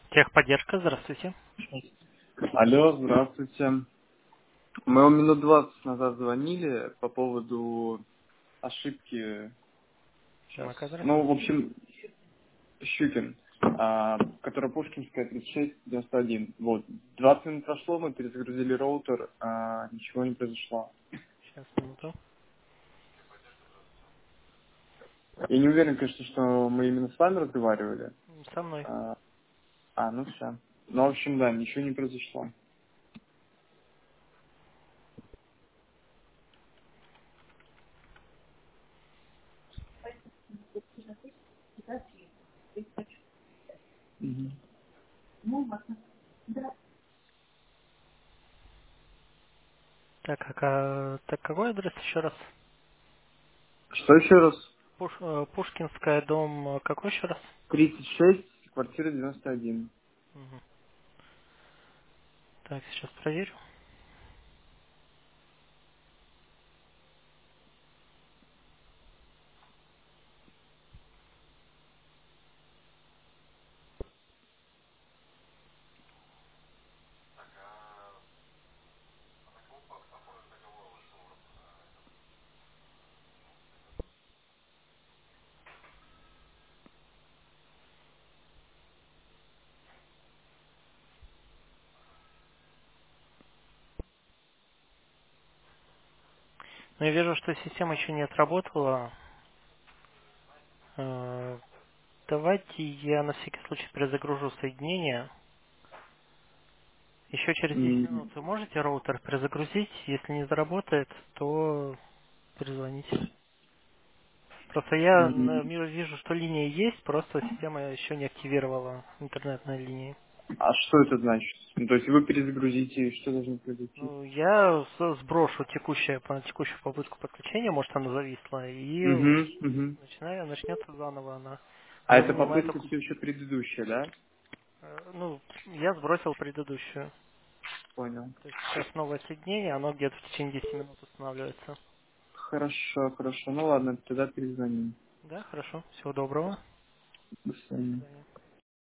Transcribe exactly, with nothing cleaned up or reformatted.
Техподдержка, здравствуйте. Алло, здравствуйте. Мы вам минут двадцать назад звонили по поводу ошибки сейчас. MAC адрес. Ну, в общем, Щукин, а, которая Пушкинская тридцать шесть девяносто один. Вот. двадцать минут прошло, мы перезагрузили роутер, а ничего не произошло. Сейчас, минуту. Я не уверен, конечно, что мы именно с вами разговаривали. Со мной. А, а, ну все. Ну, в общем, да, ничего не произошло. Мгм. Так, а, ка- так какой адрес еще раз? Что еще раз? Пуш, э, Пушкинская, дом, э, какой еще раз? тридцать шесть, квартира девяносто один. Мгм. Так, сейчас проверю. Ну, я вижу, что система еще не отработала. Э, Давайте я на всякий случай перезагружу соединение. Еще через десять М, минут вы можете роутер перезагрузить? Если не заработает, то перезвоните. Просто я м. на- вижу, что линия есть, просто система еще не активировала интернетные линии. А что это значит? Ну, то есть вы перезагрузите, и что должно произойти? Ну, я с- сброшу текущее, по- текущую попытку подключения, может она зависла, и Угу, угу. начинаю, начнется заново она. А Она эта занимает попытка около... все еще предыдущая, да? э, Ну, я сбросил предыдущую. Понял. То есть сейчас новое соединение, оно где-то в течение десяти минут устанавливается. Хорошо, хорошо. Ну ладно, тогда перезвоним. Да, хорошо. Всего доброго. До До свидания. свидания.